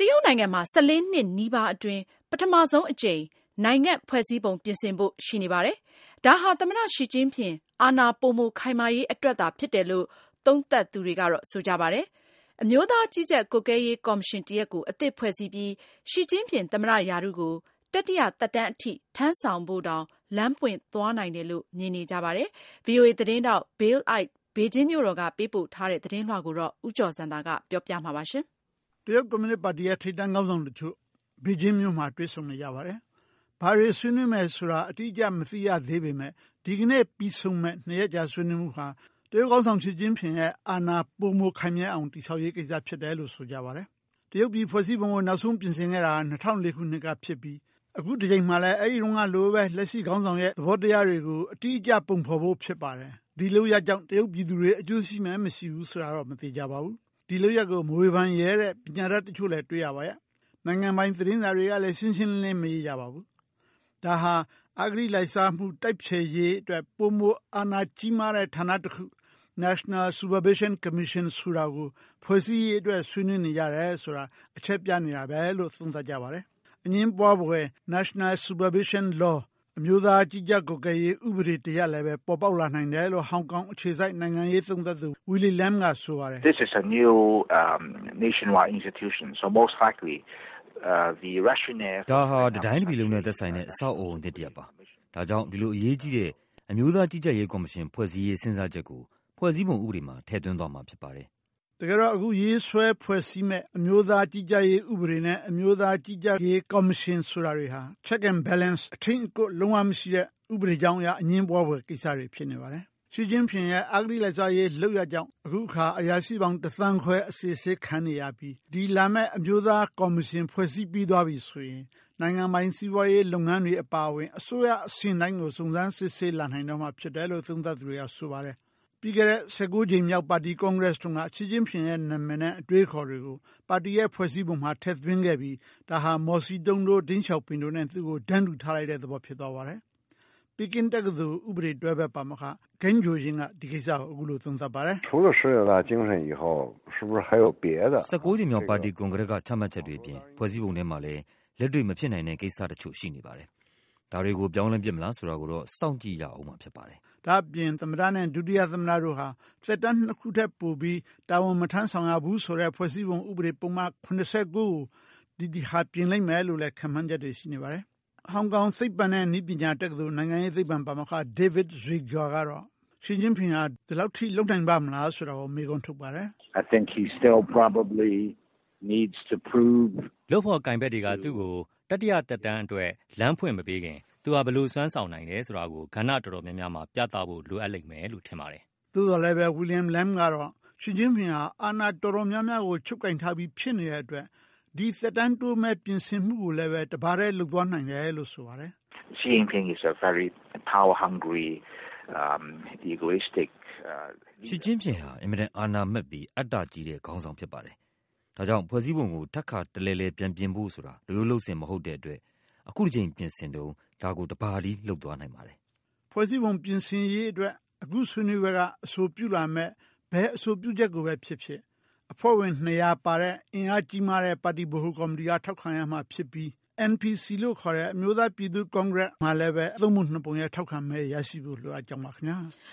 ရုတ်နိုင်ငံမှာ14 နှစ်နီးပါးအတွင်းပထမဆုံးအကြိမ်နိုင်ငံဖွဲ့စည်းပုံပြင်ဆင်ဖို့ရှိနေပါတယ်။ဒါဟာသမ္မတရှီကျင်းဖျင်အာဏာပိုမိုခိုင်မာရေးအတွက်သာဖြစ်တယ်လို့သုံးသပ်သူတွေကတော့ဆိုကြပါတယ်။အမျိုးသားကြီးကြပ်ကွပ်ကဲရေးကော်မရှင်တရပ်ကိုအသစ်ဖွဲ့စည်းပြီးရှီကျင်းဖျင်သမ္မတရာထူးကိုတတိယသက်တမ်းအထိထမ်းဆောင်ဖို့တောင်လမ်းပွင့်သွားနိုင်တယ်လို့မြင်နေကြပါတယ်။ VOA သတင်းထောက် Bill Ide ဘေကျင်းမြို့တော်ကပေးပို့ထားတဲ့သတင်းလွှာကိုတော့ဦးကျော်ဇံသာကပြောပြမှာပါ။တရုတ်ကွန်မြူနစ်ပါတီရဲ့ထိပ်တန်းခေါင်းဆောင်တချို့ဘေကျင်းမြို့မှာတွေ့ဆုံနေကြပါတယ်။ဘာတွေဆွေးနွေးမယ်ဆိုတာအတိအကျမသိရသေးပေမဲ့ဒီကနေ့ပြီးဆုံးမဲ့2 ရက်ကြာဆွေးနွေးမှုဟာတရုတ်ခေါင်းဆောင်ရှီကျင်းဖျင်ရဲ့အာဏာပိုမိုခိုင်မြဲအောင်တည်ဆောက်ရေးကိစ္စဖြစ်တယ်လို့ဆိုကြပါတယ်။တရုတ်ပြည်ဖွဲ့စည်းပုံကိုနောက်ဆုံးပြင်ဆင်ခဲ့တာ2004ခုနှစ်ကဖြစ်ပြီးအခုဒီချိန်မှာလည်းအဲဒီတုန်းကလိုပဲလက်ရှိခေါင်းဆောင်ရဲ့သဘောတရားတွေကိုအတိအကျပုံဖော်ဖို့ဖြစ်ပါတယ်။ဒီလုပ်ရကြောင့်တရုတ်ပြည်သူတွေအကျိုးရှိမယ်မရှိဘူးဆိုတာတော့မသိကြပါဘူး။ဒီလုပ်ရကိုမဝေဖန်ရဲတဲ့ပညာတတ်တချို့လည်းတွေ့ရပါရဲ့။နိုင်ငံပိုင်သတင်းစာတွေကလည်းရှင်းရှင်းလင်းလင်းမရေးကြပါဘူး။ဒါဟာအဂတိလိုက်စားမှုတိုက်ဖျက်ရေးအတွက်ပိုမိုအာဏာကြီးမားတဲ့ဌာနတစ်ခု National Supervision Commission ဆိုတာကိုဖွဲ့စည်းရေးအတွက်ဆွေးနွေးနေကြတယ်ဆိုတာအချက်ပြနေတာပဲလို့သုံးသပ်ကြပါတယ်။အငင်းပွားဖွယ် National Supervision Law အမျိုးသားကြီးကြပ်ကွပ်ကဲရေးဥပဒေတရားလည်းပဲပေါ်ပေါက်လာနိုင်တယ်လို့ဟောင်ကောင်အခြေစိုက်နိုင်ငံရေးသုံးသပ်သူ Willie Lam ကဆိုပါတယ်။ This is a new nationwide institution so most likely the rationale ဒါဟာတိုင်းတစ်ပြည်လုံးနဲ့သက်ဆိုင်တဲ့အဆောက်အအုံအသစ်တစ်ရပ်ပါ။ဒါကြောင့်ဒီလိုအရေးကြီးတဲ့အမျိုးသားကြီးကြပ်ရေးကော်မရှင်ဖွဲ့စည်းရေးစဉ်းစားချက်ကိုဖွဲ့စည်းပုံဥပဒေမှာထည့်သွင်းသွားမှာဖြစ်ပါတယ်။တကယ်တော့အခုရေးဆွဲဖွဲ့စည်းမဲ့အမျိုးသားကြီးကြပ်ရေးဥပဒေနဲ့အမျိုးသားကြီးကြပ်ရေးကော်မရှင်ဆိုတာတွေဟာ check and balance အထင်အကွလုံးဝမရှိတဲ့ဥပဒေကြောင်းအရအငင်းပွားဖွယ်ကိစ္စတွေဖြစ်နေပါတယ်။ရှီကျင်းဖျင်ရဲ့အဂတိလိုက်စားရေးလုပ်ရကြောင်းအခုအခါအရာရှိပေါင်း1 သန်းခွဲအစစ်ဆေးခံနေရပြီးဒီလာမဲ့အမျိုးသားကော်မရှင်ဖွဲ့စည်းပြီးသွားပြီဆိုရင်နိုင်ငံပိုင်စီးပွားရေးလုပ်ငန်းတွေအပါအဝင်အစိုးရအဆင့်တိုင်းကိုစုံစမ်းစစ်ဆေးလာနိုင်တော့မှဖြစ်တယ်လို့သုံးသပ်သူတွေကဆိုပါတယ်။ပြီးခဲ့တဲ့19ကြိမ်မြောက်ပါတီကွန်ဂရက်တုန်းကရှီကျင်းဖျင်ရဲ့နာမည်နဲ့အတွေးခေါ်တွေကိုပါတီရဲ့ဖွဲ့စည်းပုံမှာထည့်သွင်းခဲ့ပြီးဒါဟာမော်စီတုံးတို့ဒင်းချောက်ပင်တို့နဲ့သူ့ကိုတန်းတူထားလိုက်တဲ့သဘောဖြစ်သွားပါတယ်။ပီကင်းတက္ကသိုလ်ဥပဒေတွဲဘက်ပါမောက္ခဂိမ်းဂျိုရင်ကဒီကိစ္စကိုအခုလိုသုံးသပ်ပါတယ်။除了十九大精神以后是不是还有别的 19ကြိမ်မြောက်ပါတီကွန်ဂရက်ကချမှတ်ချက်တွေအပြင်ဖွဲ့စည်းပုံထဲမှာလည်းလက်တွေ့မဖြစ်နိုင်တဲ့ကိစ္စတချို့ရှိနေပါတယ်။ဒါတွေကိုပြောင်းလဲပြစ်မလားဆိုတာကိုတော့စောင့်ကြည့်ရအောင်မှာဖြစ်ပါတယ်။ဒါ့အပြင်သမ္မတနဲ့ဒုတိယသမ္မတတို့ဟာသက်တမ်း2 ခုထက်ပိုပြီးတာဝန်မထမ်းဆောင်ရဘူးဆိုတဲ့ဖွဲ့စည်းပုံဥပဒေပုံမှန်89ကိုဒီဟာပြင်လိုက်မယ်လို့လည်းခန့်မှန်းချက်တွေရှိနေပါတယ်။ဟောင်ကောင်သိပ္ပံနဲ့နည်းပညာတက္ကသိုလ်နိုင်ငံရေးသိပ္ပံပါမောက္ခ David Zwicka ကတော့ရှီကျင်းဖျင်ဟာဒီလောက်ထိလုပ်နိုင်ပါမလားဆိုတာကိုမေးခွန်းထုတ်ပါတယ်။ I think he still probably needs to prove လုပ်ဖို့ကင်ဘက်တွေကသူ့ကိုတတိယသက်တမ်းအတွက်လမ်းဖွင့်မပေးခင်သူဟာဘယ်လိုစွမ်းဆောင်နိုင်တယ်ဆိုတာကိုကဏ္ဍတော်တော်များများမှာပြသဖို့လိုအပ်လိမ့်မယ်လို့ထင်ပါတယ်။သို့တော်လည်းပဲ William Lam ကတော့ရှီကျင်းဖျင်ဟာအာဏာတော်တော်များများကိုချုပ်ကင်ထားပြီးဖြစ်နေတဲ့အတွက်ဒီသက်တမ်းတိုးမဲ့ပြင်ဆင်မှုကိုလည်းပဲတပါးတည်းလုပ်သွားနိုင်တယ်လို့ဆိုပါတယ်။ Xi Jinping is a very power hungry egoistic ရှီကျင်းဖျင်ဟာအင်မတန်အာဏာမက်ပြီးအတ္တကြီးတဲ့ခေါင်းဆောင်ဖြစ်ပါတယ်။ဒါကြောင့်ဖွဲ့စည်းပုံကိုထပ်ခါတလဲလဲပြန်ပြင်ဖို့ဆိုတာရိုးလုပ်စင်မဟုတ်တဲ့အတွက်အခုတစ်ချိန်ပြင်ဆင်တော့ဒါကိုတပါးတည်းလုပ်သွားနိုင်ပါတယ်။ဖွဲ့စည်းပုံပြင်ဆင်ရေးအတွက်အခုဆွေးနွေးပွဲကအဆိုပြုလာမဲ့ဘယ်အဆိုပြုချက်ကိုပဲဖြစ်ဖြစ်အဖွဲ့ဝင်200ပါတဲ့အင်အားကြီးမားတဲ့ပါတီဗဟိုကော်မတီကထောက်ခံရမှာဖြစ်ပြီး NPC လို့ခေါ်တဲ့အမျိုးသားပြည်သူ့ကွန်ဂရက်မှာလည်းပဲ3 ပုံ 2 ပုံရဲ့ထောက်ခံမဲရရှိဖို့လိုအပ်ကြောင်းပါခင်ဗျာ